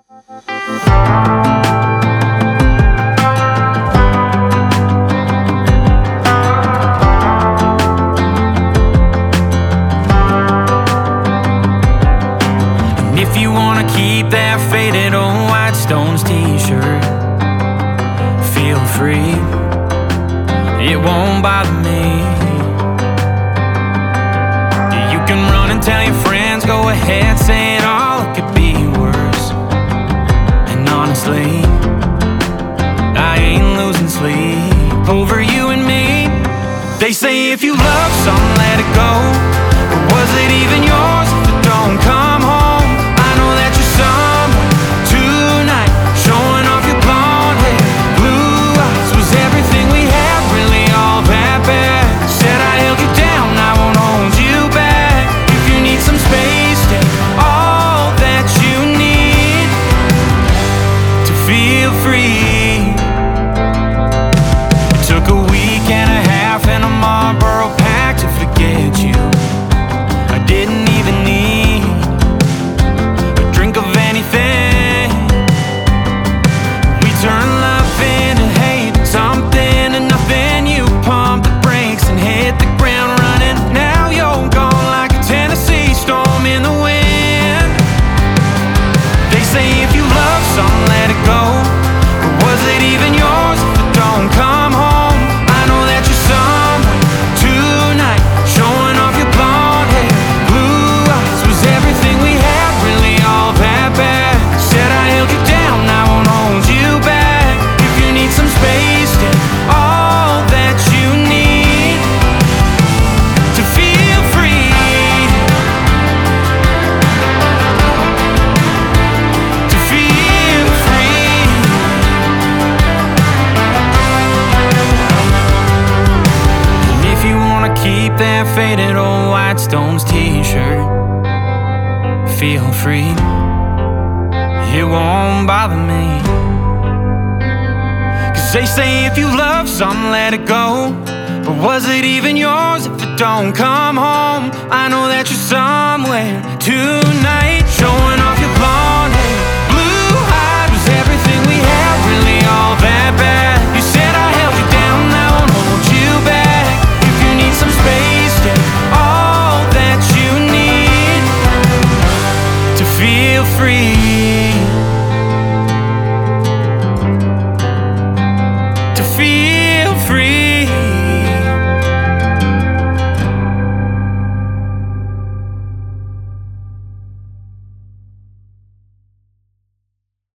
And if you wanna keep that faded old White Stones t-shirt, feel free, it won't bother me. You can run and tell your friends, go ahead, say it all, it could be worse. And honestly, I ain't losing sleep over you and me. They say if you love something, let it go. But was it even yours if it don't come home? I know that you're somewhere tonight, showing off your blonde hair, blue eyes. Was everything we had really all that bad? Said I held you down, I won't hold you back. If you need some space, take all that you need to feel free. It took a week and a half and a Marlboro pack to forget you. I didn't even need a drink of anything. We turned love into hate, something to nothing. You pumped the brakes and hit the ground running. Now you're gone like a Tennessee storm in the wind. They say if you love something, let it go. But was it even yours if it don't come home? I know that you're somewhere tonight, showing off your blonde hair, blue eyes. Was everything we had really all that bad? Said I held you down, I won't hold you back. If you need some space, take all that you need to feel free. To feel free. And if you wanna keep that faded old White Stones t-shirt, feel free, it won't bother me. Cause they say if you love something, let it go. But was it even yours if it don't come home? I know that you're somewhere tonight, showing off